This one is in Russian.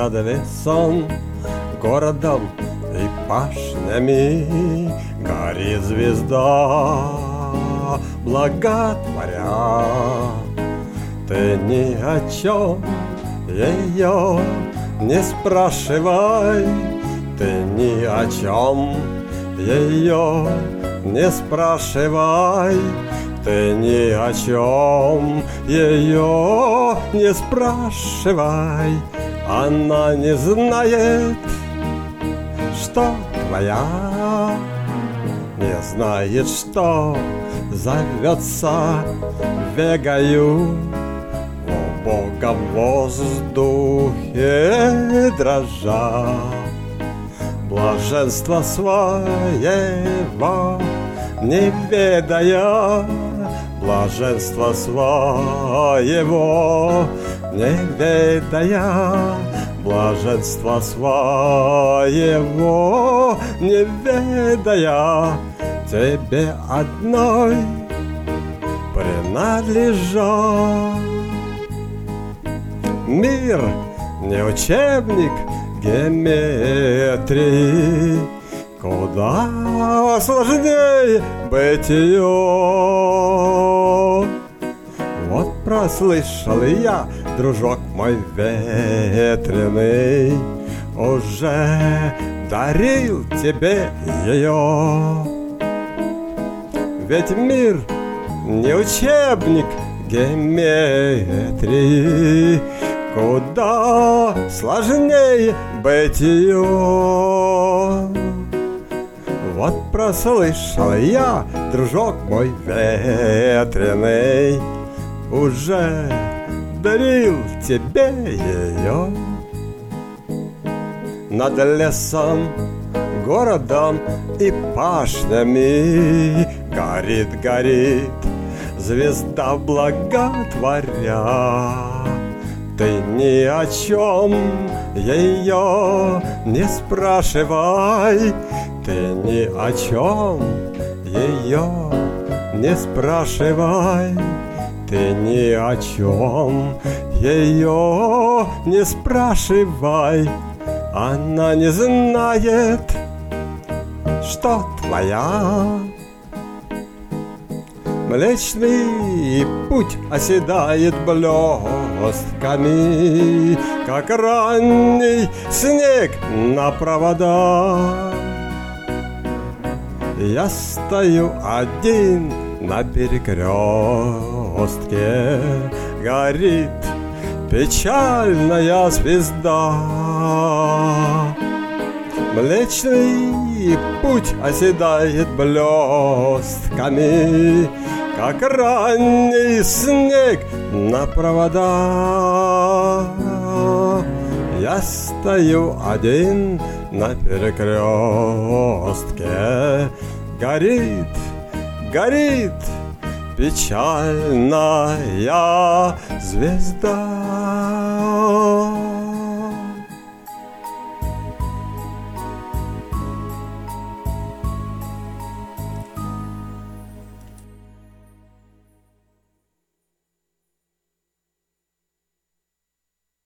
над лесом, городом и пашнями горит звезда, благотворя. Ты ни о чем ее не спрашивай, ты ни о чем ее не спрашивай, ты ни о чем ее не спрашивай. Она не знает, что твоя, не знает, что зовется Вегою. О, Бога в воздухе дрожа, блаженство своего не ведая, блаженство своего не ведая, блаженство своего не ведая, тебе одной принадлежа. Мир не учебник геометрии, куда сложнее бытие. Вот прослышал я, дружок мой ветреный, уже дарил тебе ее. Ведь мир не учебник геометрии, куда сложнее бытие. Вот прослышал я, дружок мой ветреный, уже дарил тебе ее. Над лесом, городом и пашнями горит, горит звезда, благотворя. Ты ни о чем ее не спрашивай, ты ни о чем ее не спрашивай, ты ни о чем ее не спрашивай. Она не знает, что твоя. Млечный путь оседает блестками, как ранний снег на провода. Я стою один на перекрестке, горит печальная звезда. Млечный путь оседает блестками, как ранний снег на провода. Я стою один на перекрестке, горит, горит печальная звезда.